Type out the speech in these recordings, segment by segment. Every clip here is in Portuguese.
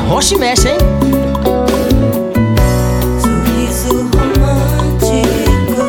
Oxe, mexe, hein? Sorriso romântico.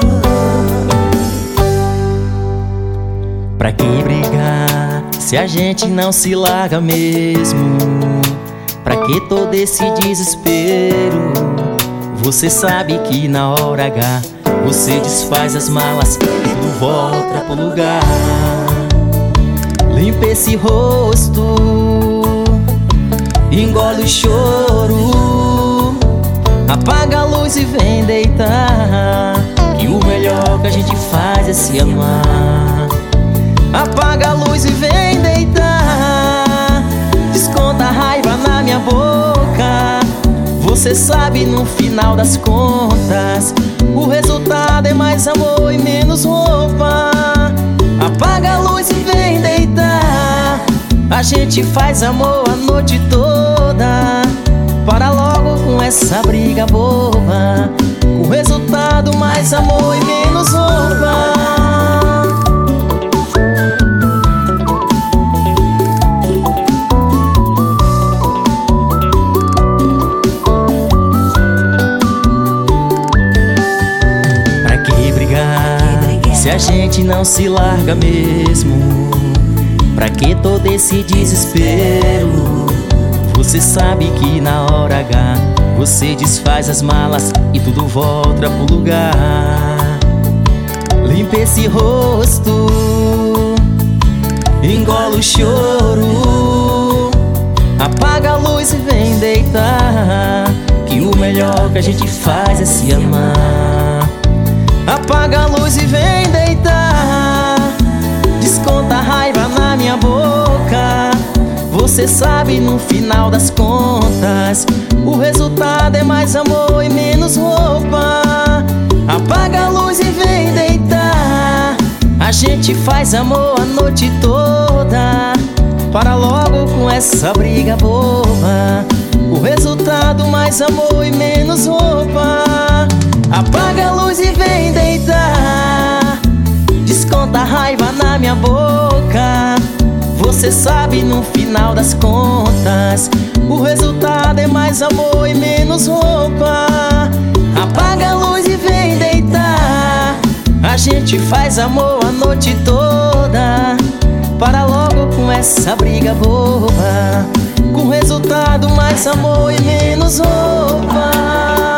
Pra que brigar se a gente não se larga mesmo? Pra que todo esse desespero? Você sabe que na hora H você desfaz as malas e tudo volta pro lugar. Limpa esse rosto, engole o choro, apaga a luz e vem deitar, que o melhor que a gente faz é se amar. Apaga a luz e vem deitar, desconta a raiva na minha boca. Você sabe, no final das contas, o resultado é mais amor e menos roupa. Apaga a luz e vem deitar, a gente faz amor a noite toda. Para logo com essa briga boba, o resultado mais amor e menos roupa. Se a gente não se larga mesmo, pra que todo esse desespero? Você sabe que na hora H você desfaz as malas e tudo volta pro lugar. Limpa esse rosto, engole o choro, apaga a luz e vem deitar, que o melhor que a gente faz é se amar. Apaga a luz e vem deitar, desconta a raiva na minha boca. Você sabe, no final das contas, o resultado é mais amor e menos roupa. Apaga a luz e vem deitar, a gente faz amor a noite toda. Para logo com essa briga boba, o resultado mais amor e menos roupa. Apaga a luz e vem deitar, desconta a raiva na minha boca. Você sabe, no final das contas, o resultado é mais amor e menos roupa. Apaga a luz e vem deitar, a gente faz amor a noite toda. Para logo com essa briga boba, com resultado mais amor e menos roupa.